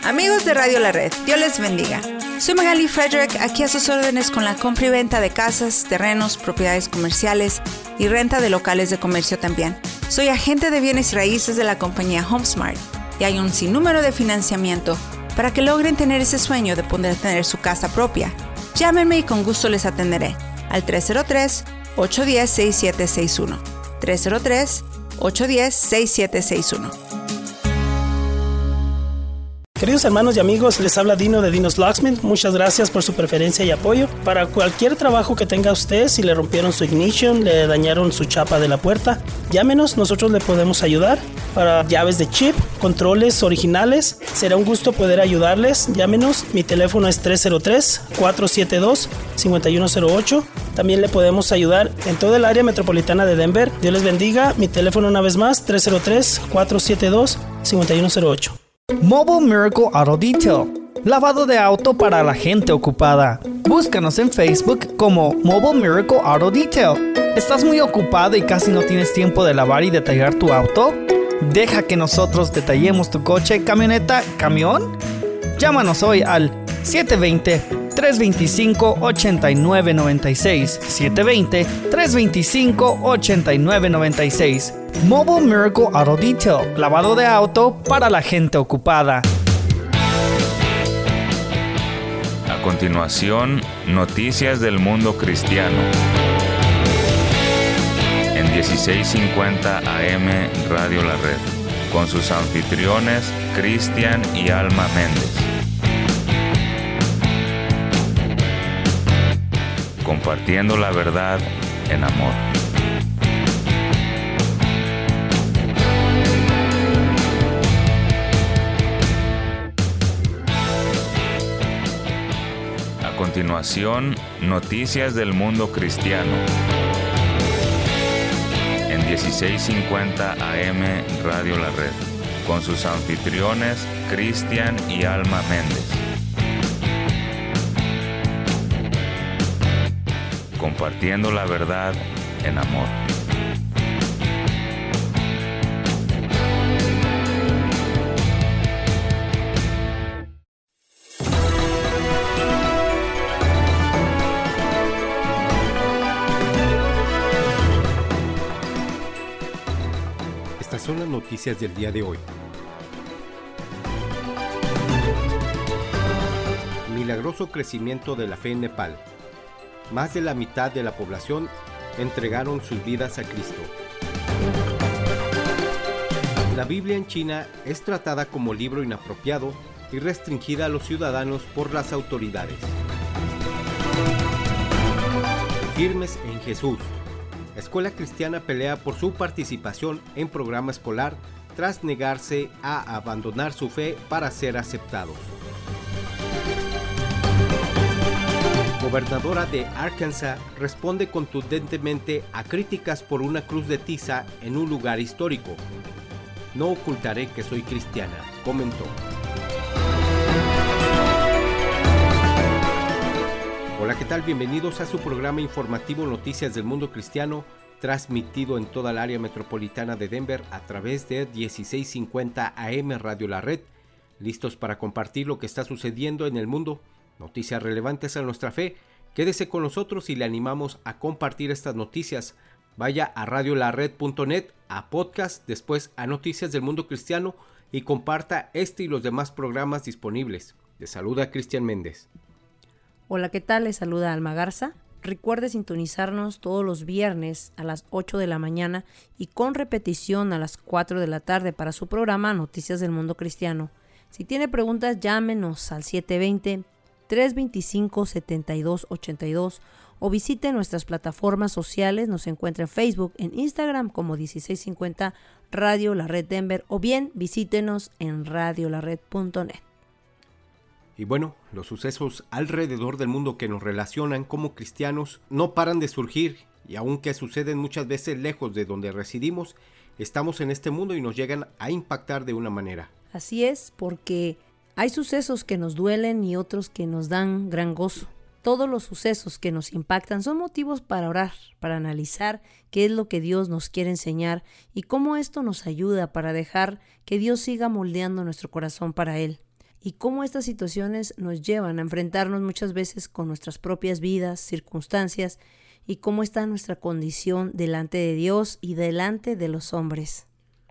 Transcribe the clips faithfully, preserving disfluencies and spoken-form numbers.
Amigos de Radio La Red, Dios les bendiga. Soy Magali Frederick, aquí a sus órdenes con la compra y venta de casas, terrenos, propiedades comerciales y renta de locales de comercio también. Soy agente de bienes y raíces de la compañía HomeSmart y hay un sinnúmero de financiamiento para que logren tener ese sueño de poder tener su casa propia. Llámenme y con gusto les atenderé al tres cero tres, ocho uno cero, seis siete seis uno. tres cero tres, ocho uno cero, seis siete seis uno. Queridos hermanos y amigos, les habla Dino de Dino's Locksmith. Muchas gracias por su preferencia y apoyo. Para cualquier trabajo que tenga usted, si le rompieron su ignition, le dañaron su chapa de la puerta, llámenos, nosotros le podemos ayudar. Para llaves de chip, controles originales, será un gusto poder ayudarles. Llámenos, mi teléfono es tres cero tres, cuatro siete dos, cinco uno cero ocho. También le podemos ayudar en toda el área metropolitana de Denver. Dios les bendiga. Mi teléfono una vez más, tres cero tres, cuatro siete dos, cinco uno cero ocho. Mobile Miracle Auto Detail, lavado de auto para la gente ocupada. Búscanos en Facebook como Mobile Miracle Auto Detail. ¿Estás muy ocupado y casi no tienes tiempo de lavar y detallar tu auto? Deja que nosotros detallemos tu coche, camioneta, camión. Llámanos hoy al siete dos cero, tres dos cinco, ocho nueve nueve seis, siete dos cero, tres dos cinco, ocho nueve nueve seis. Mobile Miracle Auto Detail, lavado de auto para la gente ocupada. A continuación, noticias del mundo cristiano. En dieciséis cincuenta A M Radio La Red, con sus anfitriones Cristian y Alma Méndez. Compartiendo la verdad en amor. A continuación, noticias del mundo cristiano. En dieciséis cincuenta A M Radio La Red, con sus anfitriones Cristian y Alma Méndez. Compartiendo la verdad en amor. Estas son las noticias del día de hoy. Milagroso crecimiento de la fe en Nepal. Más de la mitad de la población entregaron sus vidas a Cristo. La Biblia en China es tratada como libro inapropiado y restringida a los ciudadanos por las autoridades. Firmes en Jesús. Escuela Cristiana pelea por su participación en programa escolar tras negarse a abandonar su fe para ser aceptados. Gobernadora de Arkansas responde contundentemente a críticas por una cruz de tiza en un lugar histórico. No ocultaré que soy cristiana, comentó. Hola, ¿qué tal? Bienvenidos a su programa informativo Noticias del Mundo Cristiano, transmitido en toda el área metropolitana de Denver a través de dieciséis cincuenta A M Radio La Red, listos para compartir lo que está sucediendo en el mundo. Noticias relevantes a nuestra fe. Quédese con nosotros y le animamos a compartir estas noticias. Vaya a radio la red punto net, a podcast, después a Noticias del Mundo Cristiano y comparta este y los demás programas disponibles. Le saluda Cristian Méndez. Hola, ¿qué tal? Les saluda Alma Garza. Recuerde sintonizarnos todos los viernes a las ocho de la mañana y con repetición a las cuatro de la tarde para su programa Noticias del Mundo Cristiano. Si tiene preguntas, llámenos al siete dos cero, tres dos cinco, siete dos ocho dos o visite nuestras plataformas sociales. Nos encuentra en Facebook, en Instagram como dieciséis cincuenta Radio La Red Denver o bien visítenos en radio la red punto net. Y bueno, los sucesos alrededor del mundo que nos relacionan como cristianos no paran de surgir y aunque suceden muchas veces lejos de donde residimos, estamos en este mundo y nos llegan a impactar de una manera. Así es, porque hay sucesos que nos duelen y otros que nos dan gran gozo. Todos los sucesos que nos impactan son motivos para orar, para analizar qué es lo que Dios nos quiere enseñar y cómo esto nos ayuda para dejar que Dios siga moldeando nuestro corazón para Él. y cómo estas situaciones nos llevan a enfrentarnos muchas veces con nuestras propias vidas, circunstancias, y cómo está nuestra condición delante de Dios y delante de los hombres.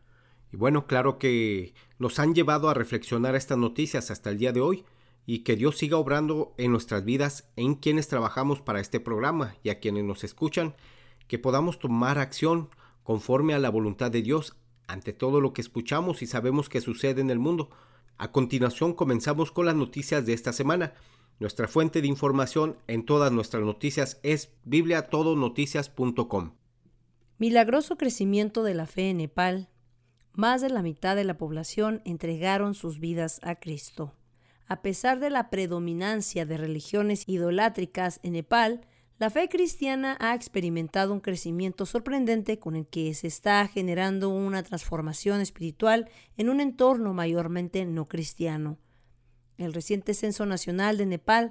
Y bueno, claro que nos han llevado a reflexionar estas noticias hasta el día de hoy, y que Dios siga obrando en nuestras vidas, en quienes trabajamos para este programa y a quienes nos escuchan, que podamos tomar acción conforme a la voluntad de Dios ante todo lo que escuchamos y sabemos que sucede en el mundo. A continuación comenzamos con las noticias de esta semana. Nuestra fuente de información en todas nuestras noticias es biblia todo noticias punto com. Milagroso crecimiento de la fe en Nepal. Más de la mitad de la población entregaron sus vidas a Cristo. A pesar de la predominancia de religiones idolátricas en Nepal, la fe cristiana ha experimentado un crecimiento sorprendente con el que se está generando una transformación espiritual en un entorno mayormente no cristiano. El reciente Censo Nacional de Nepal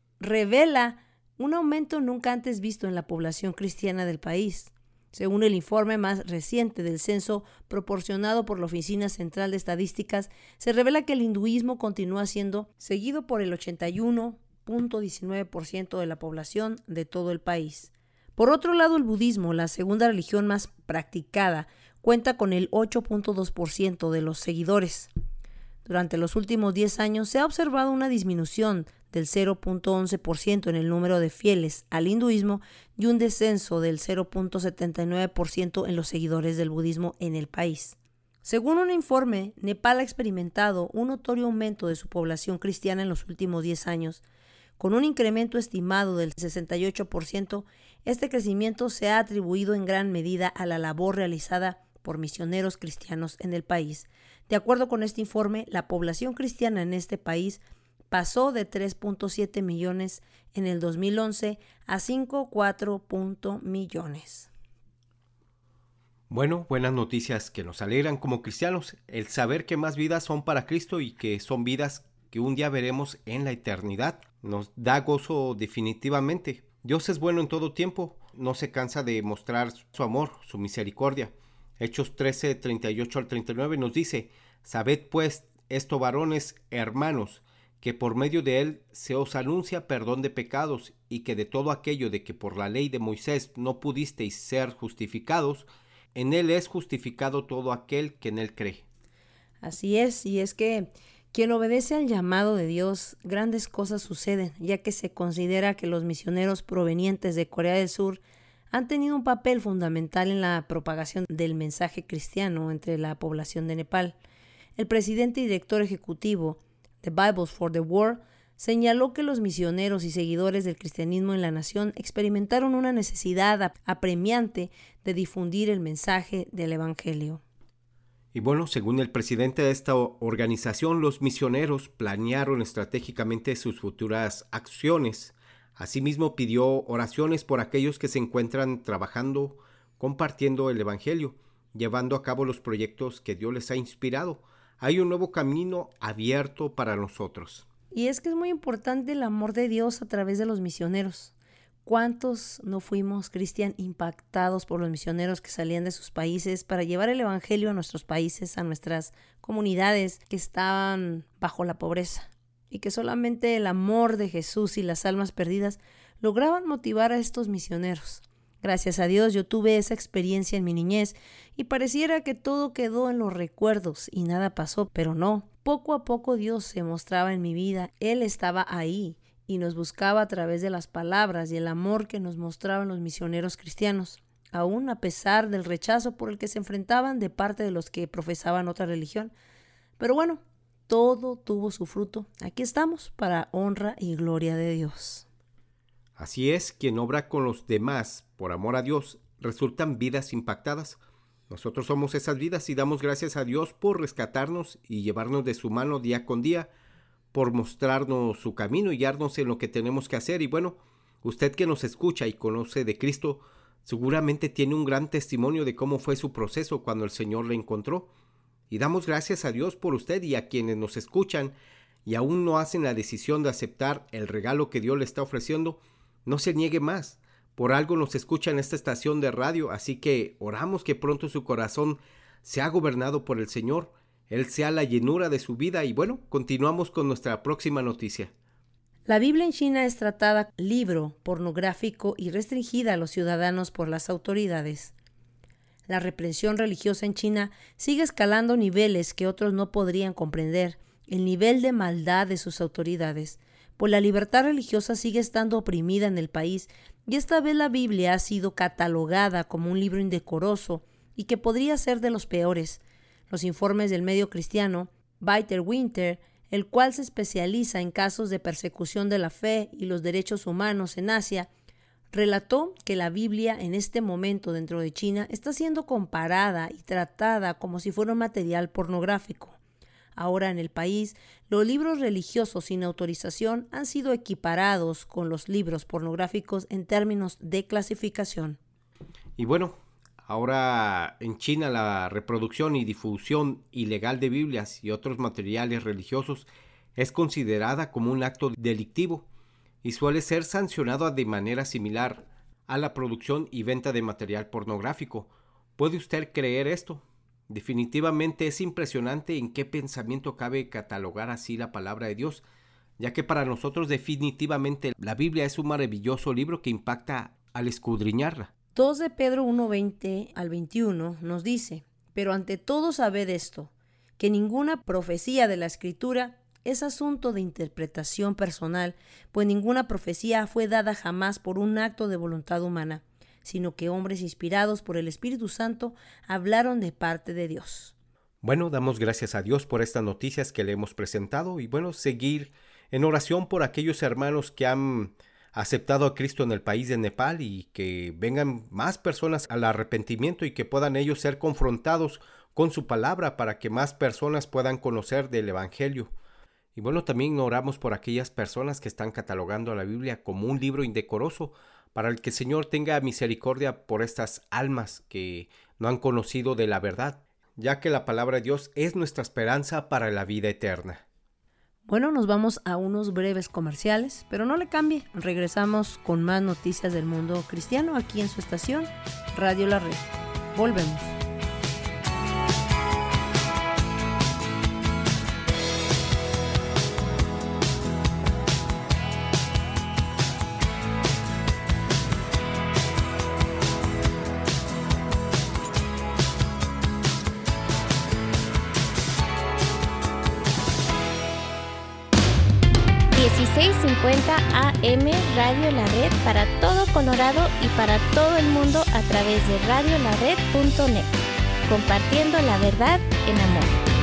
revela un aumento nunca antes visto en la población cristiana del país. Según el informe más reciente del censo proporcionado por la Oficina Central de Estadísticas, se revela que el hinduismo continúa siendo seguido por el ochenta y uno punto diecinueve por ciento de la población de todo el país. Por otro lado, el budismo, la segunda religión más practicada, cuenta con el ocho punto dos por ciento de los seguidores. Durante los últimos diez años se ha observado una disminución del cero punto once por ciento en el número de fieles al hinduismo y un descenso del cero punto setenta y nueve por ciento en los seguidores del budismo en el país. Según un informe, Nepal ha experimentado un notorio aumento de su población cristiana en los últimos diez años. Con un incremento estimado del sesenta y ocho por ciento, este crecimiento se ha atribuido en gran medida a la labor realizada por misioneros cristianos en el país. De acuerdo con este informe, la población cristiana en este país pasó de tres punto siete millones en el dos mil once a cinco punto cuatro millones. Bueno, buenas noticias que nos alegran como cristianos, el saber que más vidas son para Cristo y que son vidas que un día veremos en la eternidad. Nos da gozo definitivamente. Dios es bueno en todo tiempo, no se cansa de mostrar su amor, su misericordia. Hechos trece, treinta y ocho al treinta y nueve nos dice: sabed pues esto, varones, hermanos, que por medio de él se os anuncia perdón de pecados, y que de todo aquello de que por la ley de Moisés no pudisteis ser justificados, en él es justificado todo aquel que en él cree. Así es, y es que quien obedece al llamado de Dios, grandes cosas suceden, ya que se considera que los misioneros provenientes de Corea del Sur han tenido un papel fundamental en la propagación del mensaje cristiano entre la población de Nepal. El presidente y director ejecutivo de Bibles for the World señaló que los misioneros y seguidores del cristianismo en la nación experimentaron una necesidad apremiante de difundir el mensaje del Evangelio. Y bueno, según el presidente de esta organización, los misioneros planearon estratégicamente sus futuras acciones. Asimismo, pidió oraciones por aquellos que se encuentran trabajando, compartiendo el Evangelio, llevando a cabo los proyectos que Dios les ha inspirado. Hay un nuevo camino abierto para nosotros. Y es que es muy importante el amor de Dios a través de los misioneros. ¿Cuántos no fuimos, Cristian, impactados por los misioneros que salían de sus países para llevar el Evangelio a nuestros países, a nuestras comunidades que estaban bajo la pobreza? Y que solamente el amor de Jesús y las almas perdidas lograban motivar a estos misioneros. Gracias a Dios yo tuve esa experiencia en mi niñez y pareciera que todo quedó en los recuerdos y nada pasó, pero no. Poco a poco Dios se mostraba en mi vida, Él estaba ahí y nos buscaba a través de las palabras y el amor que nos mostraban los misioneros cristianos, aún a pesar del rechazo por el que se enfrentaban de parte de los que profesaban otra religión. Pero bueno, todo tuvo su fruto. Aquí estamos para honra y gloria de Dios. Así es, quien obra con los demás por amor a Dios, resultan vidas impactadas. Nosotros somos esas vidas y damos gracias a Dios por rescatarnos y llevarnos de su mano día con día, por mostrarnos su camino y guiarnos en lo que tenemos que hacer. Y bueno, usted que nos escucha y conoce de Cristo, seguramente tiene un gran testimonio de cómo fue su proceso cuando el Señor le encontró. Y damos gracias a Dios por usted y a quienes nos escuchan y aún no hacen la decisión de aceptar el regalo que Dios le está ofreciendo. No se niegue más. Por algo nos escucha en esta estación de radio, así que oramos que pronto su corazón sea gobernado por el Señor Él sea la llenura de su vida. Y bueno, continuamos con nuestra próxima noticia. La Biblia en China es tratada libro pornográfico y restringida a los ciudadanos por las autoridades. La represión religiosa en China sigue escalando niveles que otros no podrían comprender, el nivel de maldad de sus autoridades, pues la libertad religiosa sigue estando oprimida en el país y esta vez la Biblia ha sido catalogada como un libro indecoroso y que podría ser de los peores. Los informes del medio cristiano, Biter Winter, el cual se especializa en casos de persecución de la fe y los derechos humanos en Asia, relató que la Biblia en este momento dentro de China está siendo comparada y tratada como si fuera un material pornográfico. Ahora en el país, los libros religiosos sin autorización han sido equiparados con los libros pornográficos en términos de clasificación. Y bueno, ahora en China la reproducción y difusión ilegal de Biblias y otros materiales religiosos es considerada como un acto delictivo y suele ser sancionado de manera similar a la producción y venta de material pornográfico. ¿Puede usted creer esto? Definitivamente es impresionante en qué pensamiento cabe catalogar así la palabra de Dios, ya que para nosotros definitivamente la Biblia es un maravilloso libro que impacta al escudriñarla. dos de Pedro uno veinte al veintiuno nos dice: pero ante todo sabed esto, que ninguna profecía de la Escritura es asunto de interpretación personal, pues ninguna profecía fue dada jamás por un acto de voluntad humana, sino que hombres inspirados por el Espíritu Santo hablaron de parte de Dios. Bueno, damos gracias a Dios por estas noticias que le hemos presentado y bueno, seguir en oración por aquellos hermanos que han aceptado a Cristo en el país de Nepal y que vengan más personas al arrepentimiento y que puedan ellos ser confrontados con su palabra para que más personas puedan conocer del Evangelio. Y bueno, también oramos por aquellas personas que están catalogando a la Biblia como un libro indecoroso, para el que el Señor tenga misericordia por estas almas que no han conocido de la verdad, ya que la palabra de Dios es nuestra esperanza para la vida eterna. Bueno, nos vamos a unos breves comerciales, pero no le cambie, regresamos con más noticias del mundo cristiano aquí en su estación, Radio La Red. Volvemos. dieciséis cincuenta A M Radio La Red para todo Colorado y para todo el mundo a través de radio la red punto net, compartiendo la verdad en amor.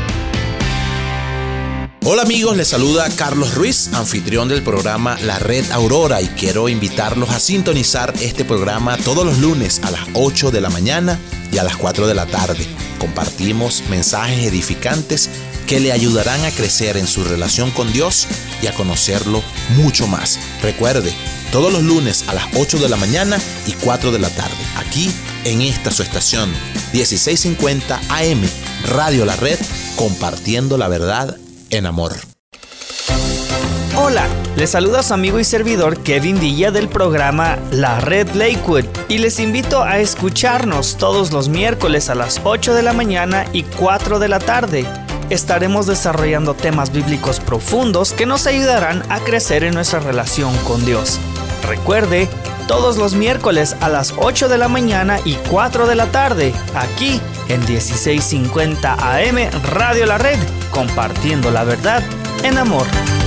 Hola amigos, les saluda Carlos Ruiz, anfitrión del programa La Red Aurora, y quiero invitarlos a sintonizar este programa todos los lunes a las ocho de la mañana y a las cuatro de la tarde. Compartimos mensajes edificantes que le ayudarán a crecer en su relación con Dios y a conocerlo mucho más. Recuerde, todos los lunes a las ocho de la mañana y cuatro de la tarde, aquí en esta su estación, dieciséis cincuenta A M, Radio La Red, compartiendo la verdad en amor. Hola, les saluda su amigo y servidor Kevin Villa del programa La Red Lakewood y les invito a escucharnos todos los miércoles a las ocho de la mañana y cuatro de la tarde. Estaremos desarrollando temas bíblicos profundos que nos ayudarán a crecer en nuestra relación con Dios. Recuerde, todos los miércoles a las ocho de la mañana y cuatro de la tarde, aquí en dieciséis cincuenta A M Radio La Red, compartiendo la verdad en amor.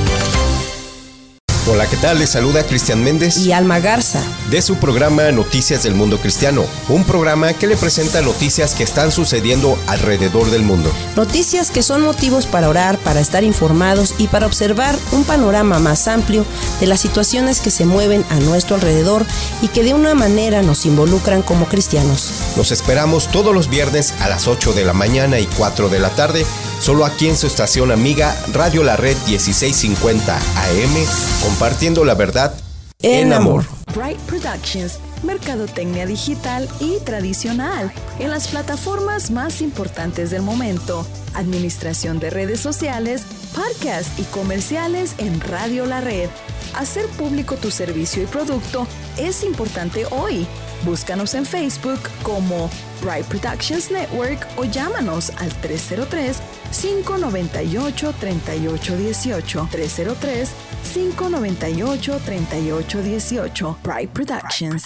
Hola, ¿qué tal? Les saluda Cristian Méndez y Alma Garza de su programa Noticias del Mundo Cristiano, un programa que le presenta noticias que están sucediendo alrededor del mundo. Noticias que son motivos para orar, para estar informados y para observar un panorama más amplio de las situaciones que se mueven a nuestro alrededor y que de una manera nos involucran como cristianos. Los esperamos todos los viernes a las ocho de la mañana y cuatro de la tarde, solo aquí en su estación amiga Radio La Red dieciséis cincuenta A M, compartiendo la verdad en amor. Bright Productions, mercadotecnia digital y tradicional en las plataformas más importantes del momento, administración de redes sociales, podcast y comerciales en Radio La Red. Hacer público tu servicio y producto es importante hoy. Búscanos en Facebook como Bright Productions Network o llámanos al tres cero tres, cinco nueve ocho, tres ocho uno ocho. tres cero tres, cinco nueve ocho, tres ocho uno ocho. Bright Productions.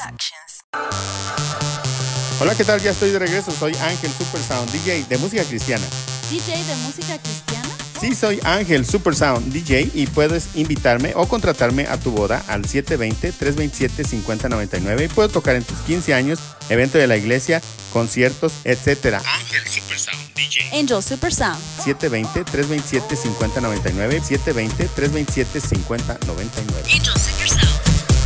Hola, ¿qué tal? Ya estoy de regreso. Soy Ángel Supersound, D J de música cristiana. ¿D J de música cristiana? Sí, soy Ángel Supersound, D J, y puedes invitarme o contratarme a tu boda al siete dos cero, tres dos siete, cinco cero nueve nueve y puedo tocar en tus quince años, evento de la iglesia, conciertos, etcétera. Ángel Supersound, D J. Angel Supersound. siete dos cero, tres dos siete, cinco cero nueve nueve, siete dos cero, tres dos siete, cinco cero nueve nueve. Angel Supersound.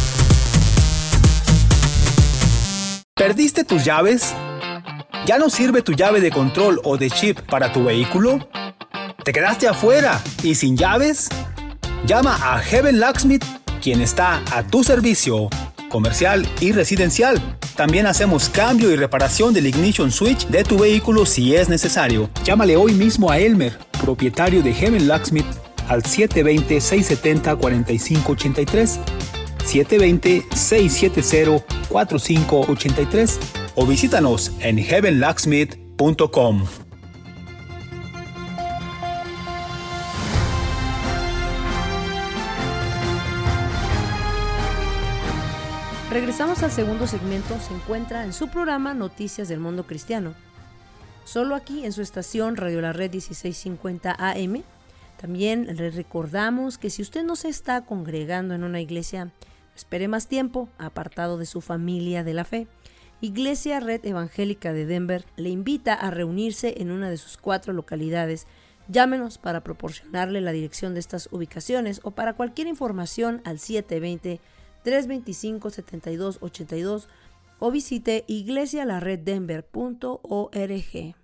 ¿Perdiste tus llaves? ¿Ya no sirve tu llave de control o de chip para tu vehículo? ¿Te quedaste afuera y sin llaves? Llama a Heaven Locksmith, quien está a tu servicio, comercial y residencial. También hacemos cambio y reparación del ignition switch de tu vehículo si es necesario. Llámale hoy mismo a Elmer, propietario de Heaven Locksmith, al siete dos cero, seis siete cero, cuatro cinco ocho tres, siete dos cero, seis siete cero, cuatro cinco ocho tres o visítanos en heaven locksmith punto com. Regresamos al segundo segmento. Se encuentra en su programa Noticias del Mundo Cristiano, solo aquí en su estación Radio La Red dieciséis cincuenta A M. También le recordamos que si usted no se está congregando en una iglesia, espere más tiempo, apartado de su familia de la fe. Iglesia Red Evangélica de Denver le invita a reunirse en una de sus cuatro localidades. Llámenos para proporcionarle la dirección de estas ubicaciones o para cualquier información al siete dos cero, tres dos cinco, siete dos ocho dos o visite iglesia la red denver punto org.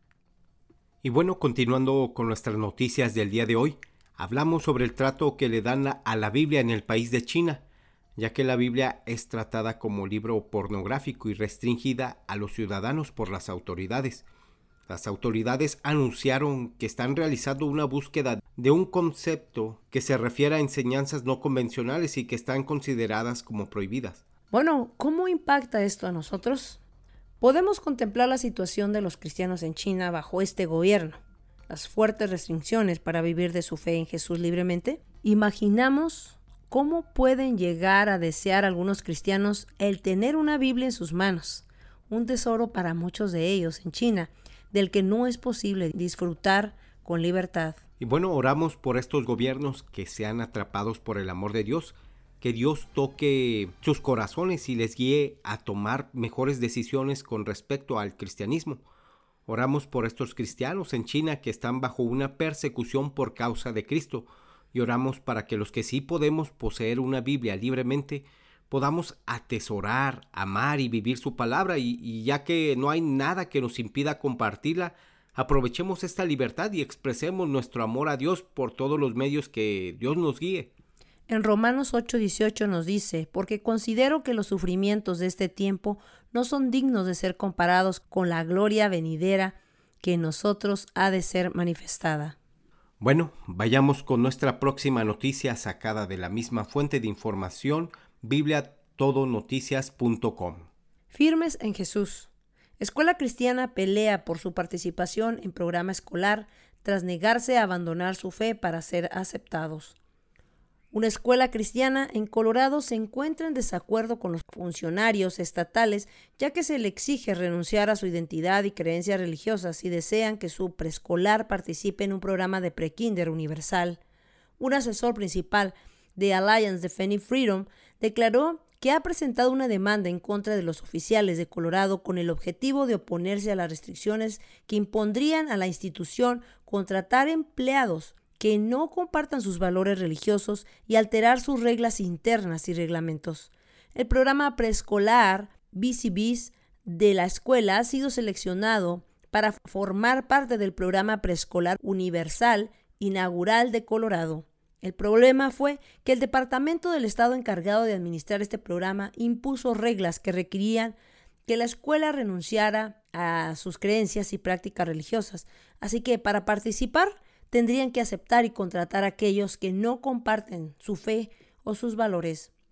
Y bueno, continuando con nuestras noticias del día de hoy, hablamos sobre el trato que le dan a la Biblia en el país de China, ya que la Biblia es tratada como libro pornográfico y restringida a los ciudadanos por las autoridades. Las autoridades anunciaron que están realizando una búsqueda de un concepto que se refiere a enseñanzas no convencionales y que están consideradas como prohibidas. Bueno, ¿cómo impacta esto a nosotros? Podemos contemplar la situación de los cristianos en China bajo este gobierno, las fuertes restricciones para vivir de su fe en Jesús libremente. Imaginamos cómo pueden llegar a desear algunos cristianos el tener una Biblia en sus manos, un tesoro para muchos de ellos en China, del que no es posible disfrutar con libertad. Y bueno, oramos por estos gobiernos que sean atrapados por el amor de Dios, que Dios toque sus corazones y les guíe a tomar mejores decisiones con respecto al cristianismo. Oramos por estos cristianos en China que están bajo una persecución por causa de Cristo, y oramos para que los que sí podemos poseer una Biblia libremente podamos atesorar, amar y vivir su palabra, y, y ya que no hay nada que nos impida compartirla, aprovechemos esta libertad y expresemos nuestro amor a Dios por todos los medios que Dios nos guíe. En Romanos ocho dieciocho nos dice: porque considero que los sufrimientos de este tiempo no son dignos de ser comparados con la gloria venidera que en nosotros ha de ser manifestada. Bueno, vayamos con nuestra próxima noticia sacada de la misma fuente de información, biblia todo noticias punto com. Firmes en Jesús. Escuela Cristiana pelea por su participación en programa escolar tras negarse a abandonar su fe para ser aceptados. Una escuela cristiana en Colorado se encuentra en desacuerdo con los funcionarios estatales, ya que se le exige renunciar a su identidad y creencias religiosas si desean que su preescolar participe en un programa de prekinder universal. Un asesor principal de Alliance Defending Freedom declaró que ha presentado una demanda en contra de los oficiales de Colorado con el objetivo de oponerse a las restricciones que impondrían a la institución contratar empleados que no compartan sus valores religiosos y alterar sus reglas internas y reglamentos. El programa preescolar B C Bs de la escuela ha sido seleccionado para formar parte del programa preescolar universal inaugural de Colorado. El problema fue que el departamento del estado encargado de administrar este programa impuso reglas que requerían que la escuela renunciara a sus creencias y prácticas religiosas. Así que para participar tendrían que aceptar y contratar a aquellos que no comparten su fe o sus valores.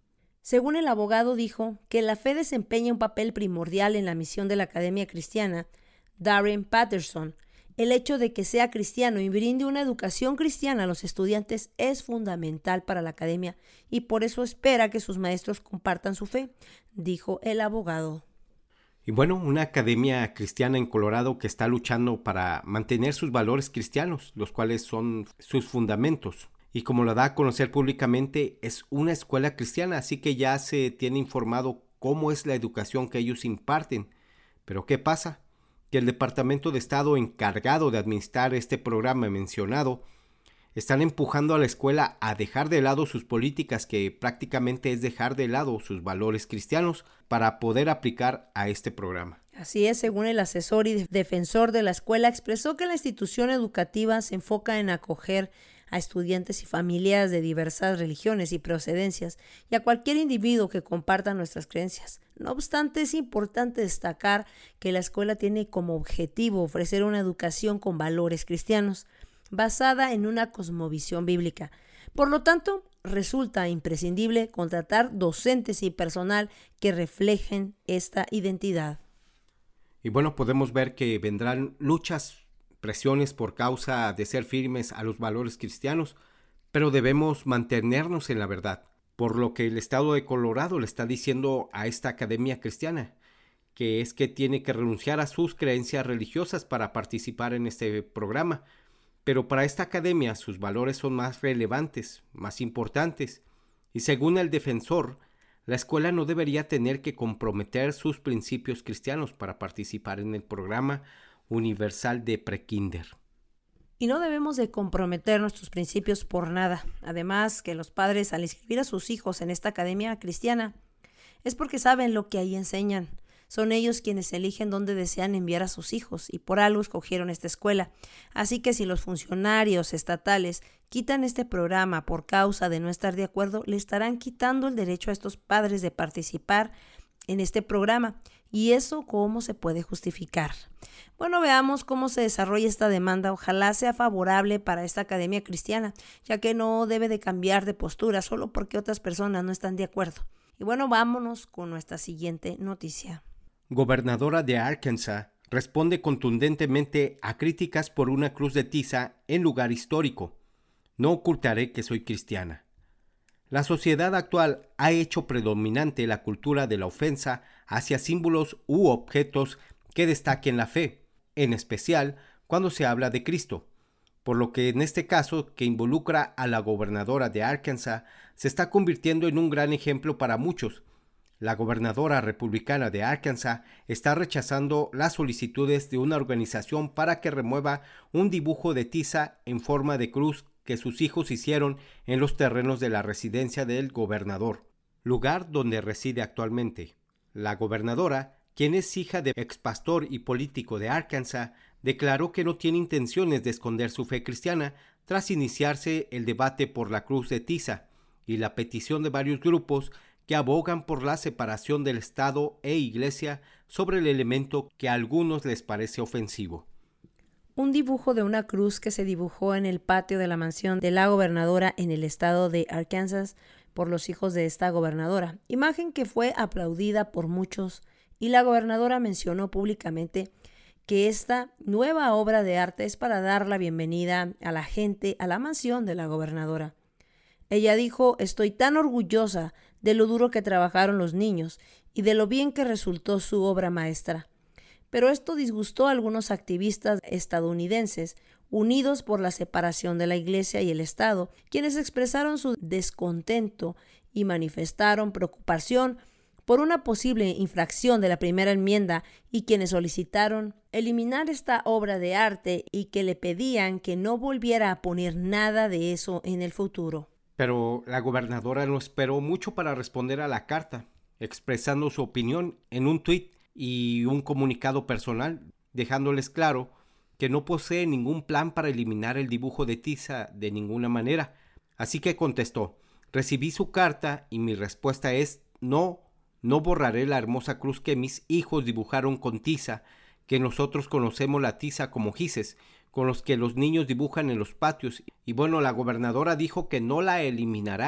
Según el abogado dijo que la fe desempeña un papel primordial en la misión de la Academia Cristiana, Darren Patterson. El hecho de que sea cristiano y brinde una educación cristiana a los estudiantes es fundamental para la academia y por eso espera que sus maestros compartan su fe, dijo el abogado. Y bueno, una academia cristiana en Colorado que está luchando para mantener sus valores cristianos, los cuales son sus fundamentos. Y como lo da a conocer públicamente, es una escuela cristiana, así que ya se tiene informado cómo es la educación que ellos imparten. Pero ¿qué pasa? Que el Departamento de Estado encargado de administrar este programa mencionado están empujando a la escuela a dejar de lado sus políticas, que prácticamente es dejar de lado sus valores cristianos para poder aplicar a este programa. Así es, según el asesor y defensor de la escuela, expresó que la institución educativa se enfoca en acoger a estudiantes y familias de diversas religiones y procedencias y a cualquier individuo que comparta nuestras creencias. No obstante, es importante destacar que la escuela tiene como objetivo ofrecer una educación con valores cristianos, basada en una cosmovisión bíblica. Por lo tanto, resulta imprescindible contratar docentes y personal que reflejen esta identidad. Y bueno, podemos ver que vendrán luchas, presiones por causa de ser firmes a los valores cristianos, pero debemos mantenernos en la verdad, por lo que el estado de Colorado le está diciendo a esta academia cristiana, que es que tiene que renunciar a sus creencias religiosas para participar en este programa. Pero para esta academia sus valores son más relevantes, más importantes, y según el defensor, la escuela no debería tener que comprometer sus principios cristianos para participar en el programa universal de prekinder. Y no debemos de comprometer nuestros principios por nada. Además, que los padres al inscribir a sus hijos en esta academia cristiana es porque saben lo que ahí enseñan. Son ellos quienes eligen dónde desean enviar a sus hijos y por algo escogieron esta escuela. Así que si los funcionarios estatales quitan este programa por causa de no estar de acuerdo, le estarán quitando el derecho a estos padres de participar en este programa. ¿Y eso cómo se puede justificar? Bueno, veamos cómo se desarrolla esta demanda. Ojalá sea favorable para esta academia cristiana, ya que no debe de cambiar de postura solo porque otras personas no están de acuerdo. Y bueno, vámonos con nuestra siguiente noticia. Gobernadora de Arkansas responde contundentemente a críticas por una cruz de tiza en lugar histórico. No ocultaré que soy cristiana. La sociedad actual ha hecho predominante la cultura de la ofensa hacia símbolos u objetos que destaquen la fe, en especial cuando se habla de Cristo, por lo que en este caso, que involucra a la gobernadora de Arkansas, se está convirtiendo en un gran ejemplo para muchos. La gobernadora republicana de Arkansas está rechazando las solicitudes de una organización para que remueva un dibujo de tiza en forma de cruz que sus hijos hicieron en los terrenos de la residencia del gobernador, lugar donde reside actualmente. La gobernadora, quien es hija de expastor y político de Arkansas, declaró que no tiene intenciones de esconder su fe cristiana tras iniciarse el debate por la cruz de tiza y la petición de varios grupos que abogan por la separación del Estado e Iglesia sobre el elemento que a algunos les parece ofensivo. Un dibujo de una cruz que se dibujó en el patio de la mansión de la gobernadora en el estado de Arkansas por los hijos de esta gobernadora, imagen que fue aplaudida por muchos, y la gobernadora mencionó públicamente que esta nueva obra de arte es para dar la bienvenida a la gente a la mansión de la gobernadora. Ella dijo: estoy tan orgullosa de lo duro que trabajaron los niños y de lo bien que resultó su obra maestra. Pero esto disgustó a algunos activistas estadounidenses unidos por la separación de la Iglesia y el Estado, quienes expresaron su descontento y manifestaron preocupación por una posible infracción de la primera enmienda y quienes solicitaron eliminar esta obra de arte y que le pedían que no volviera a poner nada de eso en el futuro. Pero la gobernadora no esperó mucho para responder a la carta, expresando su opinión en un tuit y un comunicado personal, dejándoles claro que no posee ningún plan para eliminar el dibujo de tiza de ninguna manera. Así que contestó: recibí su carta y mi respuesta es no, no borraré la hermosa cruz que mis hijos dibujaron con tiza, que nosotros conocemos la tiza como gises, con los que los niños dibujan en los patios. Y bueno, la gobernadora dijo que no la eliminará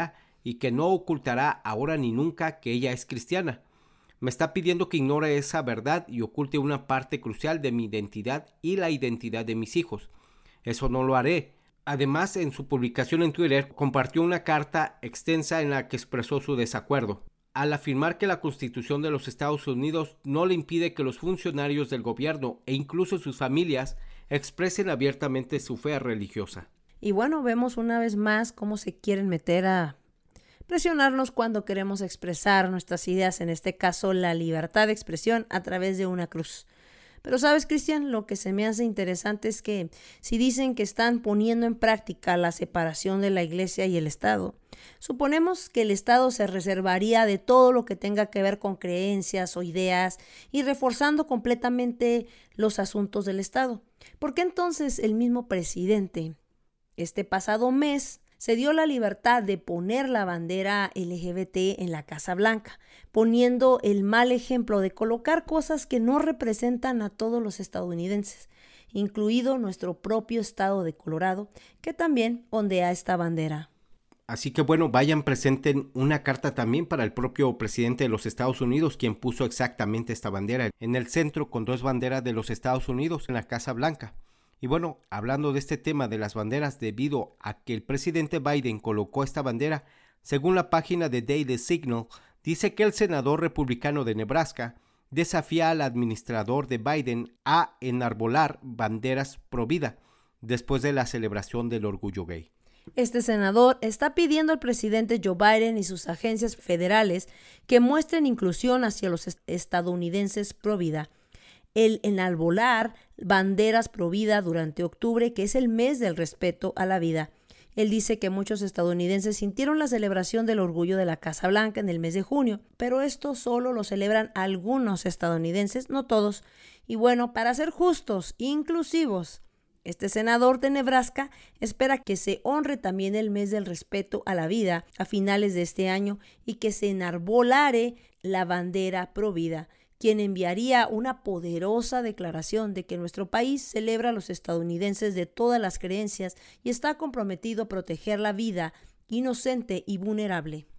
y que no ocultará ahora ni nunca que ella es cristiana. Me está pidiendo que ignore esa verdad y oculte una parte crucial de mi identidad y la identidad de mis hijos. Eso no lo haré. Además, en su publicación en Twitter, compartió una carta extensa en la que expresó su desacuerdo, al afirmar que la Constitución de los Estados Unidos no le impide que los funcionarios del gobierno e incluso sus familias expresen abiertamente su fe religiosa. Y bueno, vemos una vez más cómo se quieren meter a presionarnos cuando queremos expresar nuestras ideas, en este caso la libertad de expresión a través de una cruz. Pero sabes, Cristian, lo que se me hace interesante es que si dicen que están poniendo en práctica la separación de la iglesia y el Estado, suponemos que el Estado se reservaría de todo lo que tenga que ver con creencias o ideas y reforzando completamente los asuntos del Estado. ¿Por qué entonces el mismo presidente, este pasado mes, se dio la libertad de poner la bandera L G B T en la Casa Blanca, poniendo el mal ejemplo de colocar cosas que no representan a todos los estadounidenses, incluido nuestro propio estado de Colorado, que también ondea esta bandera? Así que bueno, vayan, presenten una carta también para el propio presidente de los Estados Unidos, quien puso exactamente esta bandera en el centro con dos banderas de los Estados Unidos en la Casa Blanca. Y bueno, hablando de este tema de las banderas, debido a que el presidente Biden colocó esta bandera, según la página de Daily Signal, dice que el senador republicano de Nebraska desafía al administrador de Biden a enarbolar banderas pro vida después de la celebración del orgullo gay. Este senador está pidiendo al presidente Joe Biden y sus agencias federales que muestren inclusión hacia los estadounidenses pro vida. El enarbolar banderas pro vida durante octubre, que es el mes del respeto a la vida. Él dice que muchos estadounidenses sintieron la celebración del orgullo de la Casa Blanca en el mes de junio, pero esto solo lo celebran algunos estadounidenses, no todos. Y bueno, para ser justos e inclusivos, este senador de Nebraska espera que se honre también el mes del respeto a la vida a finales de este año y que se enarbolare la bandera pro vida, quien enviaría una poderosa declaración de que nuestro país celebra a los estadounidenses de todas las creencias y está comprometido a proteger la vida inocente y vulnerable.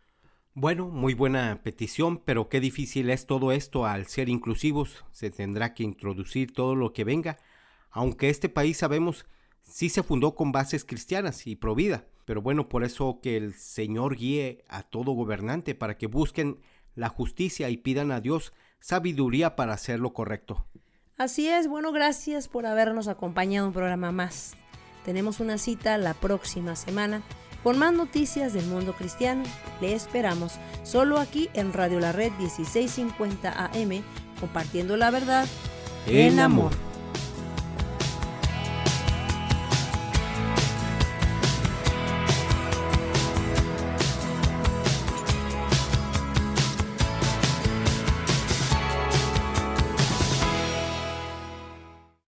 Bueno, muy buena petición, pero qué difícil es todo esto al ser inclusivos. Se tendrá que introducir todo lo que venga, aunque este país, sabemos, sí se fundó con bases cristianas y pro vida. Pero bueno, por eso que el Señor guíe a todo gobernante para que busquen la justicia y pidan a Dios sabiduría para hacer lo correcto. Así es, bueno, gracias por habernos acompañado en un programa más. Tenemos una cita la próxima semana con más noticias del mundo cristiano. Le esperamos solo aquí en Radio La Red dieciséis cincuenta A M, compartiendo la verdad en, en amor. amor.